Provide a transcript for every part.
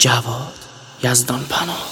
جواد یزدان پناه.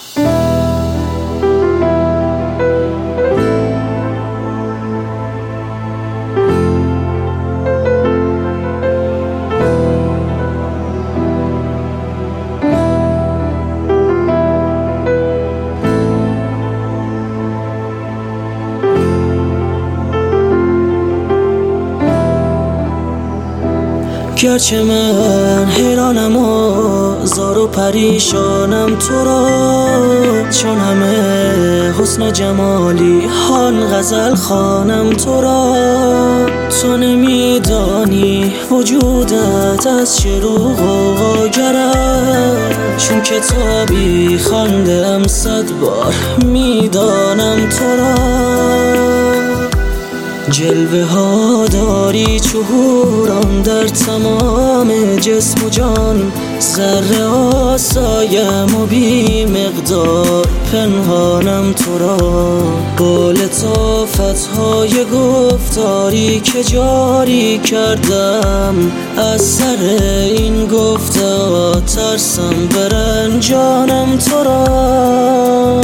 گرچه من حیرانم و زار و پریشانم تو را، چون همه حسن و جمالی هان غزل خوانم تو را. تو نمیدانی وجودت از چه رو غوغاگرم، چون کتابی خواندم 100 بار میدانم تو را. جلوه ها داری چهورم در تمام جسم و جان، ذره آسایم و بی مقدار پنهانم تو را. با لطافت های گفتاری که جاری کردم، از سر این گفتار ترسم برنجانم تو را.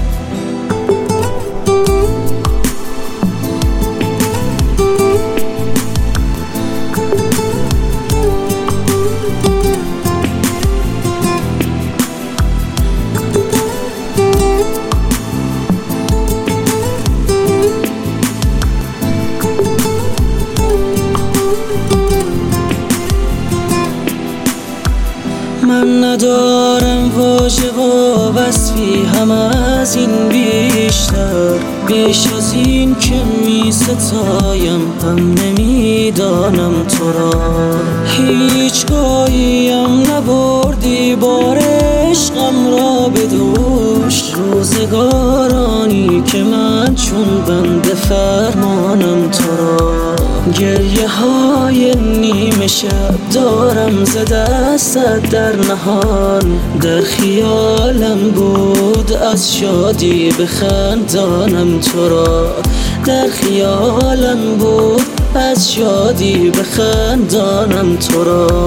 من ندارم واژه و وصفی هم از این بیشتر، بیش از این که می ستایم هم نمیدانم تو را. هیچگاهیم نبردی بار عشقم را به دوش، روزگارانی که من چون بنده فرمانم تو را. گریه های نیمه شب دارم ز دستت در نهان، در خیالم بود از شادی بخندانم تو را. در خیالم بود از شادی بخندانم تو را.